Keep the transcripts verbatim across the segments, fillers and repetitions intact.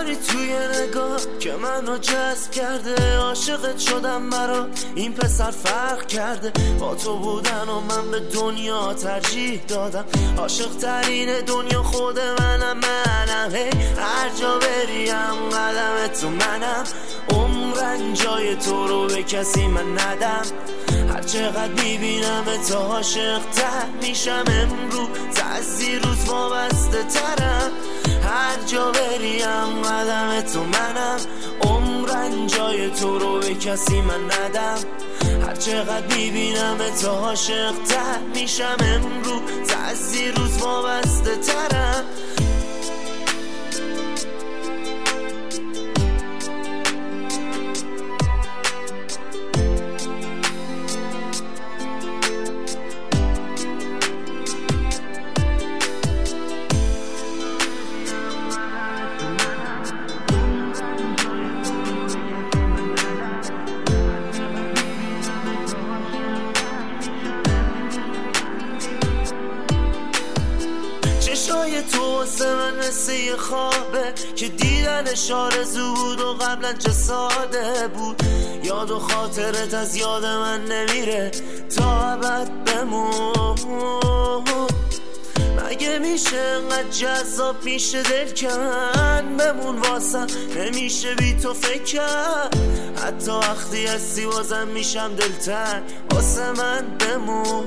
داری توی نگاه که منو جذب کرده. عاشقت شدم برا این پسر فرق کرده. با تو بودن و من به دنیا ترجیح دادم. عاشق ترین دنیا خود منم منم هی هر جا بریم قدم تو منم. عمرن جای تو رو به کسی من ندم. هر چقدر میبینم تا عاشق تر میشم. امروز از دیروز وابسته ترم. هر جا بریم قدم تو منم. عمرن جای تو رو به کسی من ندم. هر چقدر میبینم تا عاشق تر میشم. امروز از دیروز وابسته ترم. چشای تو واسه من مثل یه خوابه که دیدنش آرزو بود و قبلا چه ساده بود. یاد و خاطرت از یاد من نمیره تا ابد بمون. مگه میشه انقدر جذاب میشه دل کن بمون واسم. نمیشه بی تو فکر کرد. حتی وقتی هستی بازم میشم دلتنگ واسه من بمون.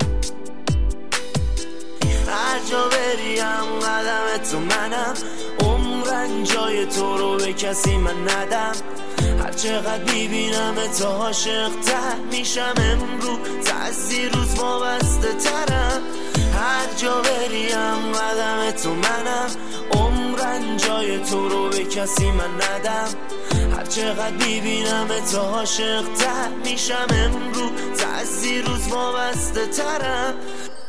هر جا بریم قدم تو منم. عمرن جای تو رو به کسی من ندم. هر چقدر میبینم تا عاشق تر میشم. امروز از دیروز وابسته ترم. هر جا بریم قدم تو منم. عمرن جای تو رو به کسی من ندم. هر چقدر میبینم تا عاشق تر میشم. امروز از دیروز وابسته ترم.